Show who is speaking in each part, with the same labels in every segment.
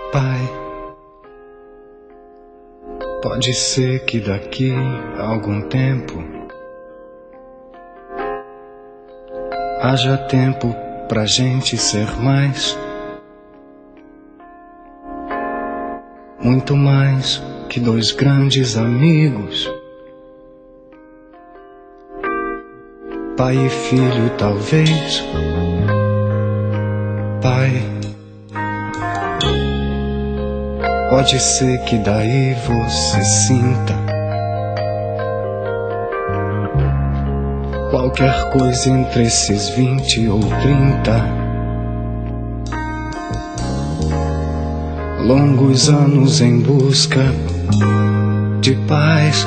Speaker 1: Pai, pode ser que daqui a algum tempo haja tempo pra gente ser mais, muito mais que dois grandes amigos, pai e filho talvez. Pai, pode ser que daí você sinta qualquer coisa entre esses 20 ou 30 longos anos em busca de paz.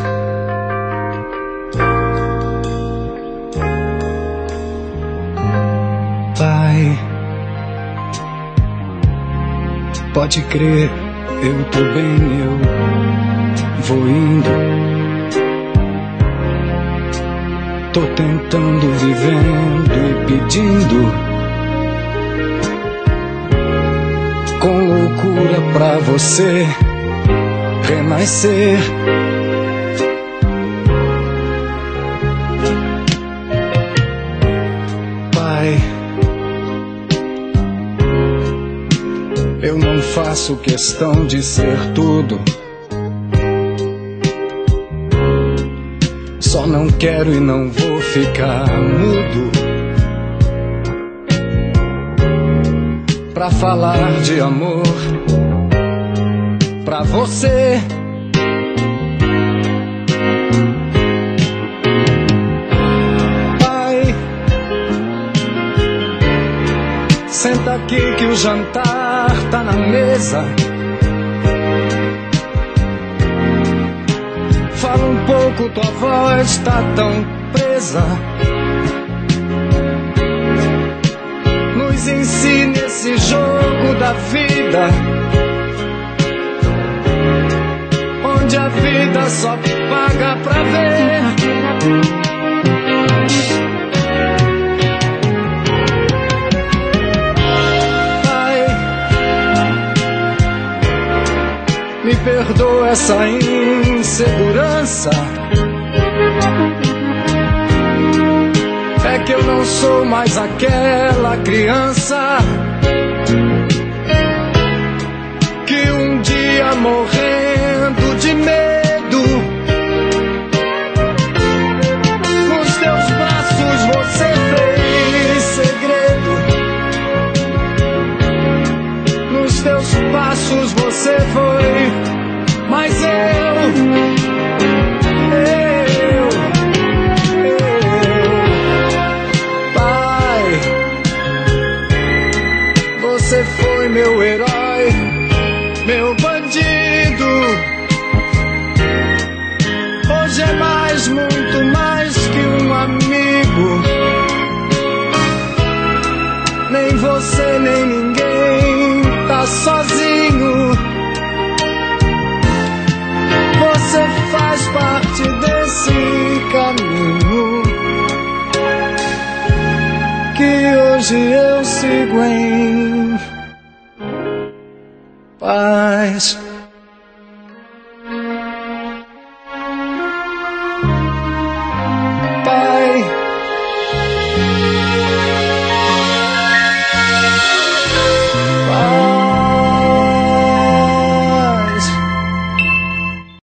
Speaker 1: Pai, pode crer, eu tô bem, eu vou indo. Tô tentando, vivendo e pedindo com loucura pra você renascer. Pai, eu não faço questão de ser tudo, só não quero e não vou ficar mudo pra falar de amor pra você. Pai, senta aqui que o jantar tá na mesa. Fala um pouco, tua voz tá tão presa. Nos ensine esse jogo da vida, onde a vida só paga pra ver. Pai, me perdoa essa insegurança, é que eu não sou mais aquela criança que um dia morrendo de medo nos teus braços você fez segredo. Nos teus passos você foi, mas você foi meu herói, meu bandido. Hoje é mais, muito mais que um amigo. Nem você, nem ninguém tá sozinho. Você faz parte desse caminho que hoje eu sigo em paz.